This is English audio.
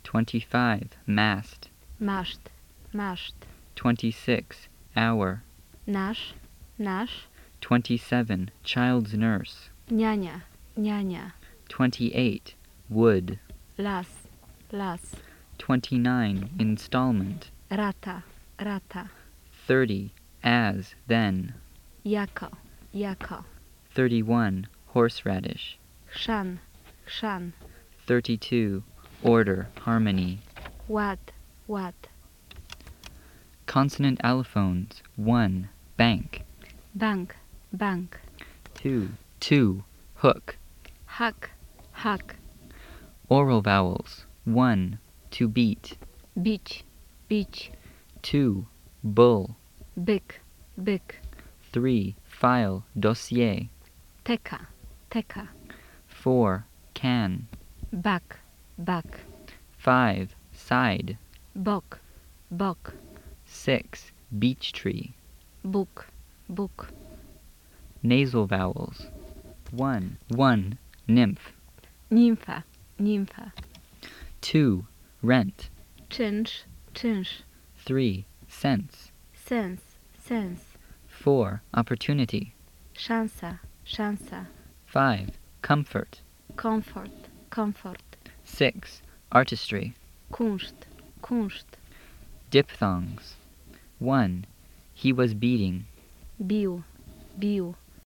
25. Mast. Maszt, maszt. 26. Hour. Nasz, nasz. 27. Child's nurse. Niania, niania. 28. Wood. Las, las. 29. Installment. Rata, rata. 30. As, then. Jako, jako. 31. Horseradish. Chrzan, chrzan. 32. Order, harmony. Ład, ład. Consonant allophones. 1. Bank. Bank, bank. 2. To. Hook. Hak, hak. Oral vowels. 1. To beat. Bić, bić. 2. Bull. Byk, byk. 3. File, dossier. Teka, teka. 4. Can. Bak, bak. 5. Side. Bok, bok. 6. Beech tree. Bóg, bóg. Nasal vowels. 1. Nymph. Nimfa, nimfa. 2. Rent. Czynsz, czynsz. 3. Sense. Sens, sens. 4. Opportunity. Szansa, szansa. 5. Comfort. Comfort, comfort. 6. Artistry. Kunszt, kunszt. Diphthongs. 1. He was beating. Bił, bił.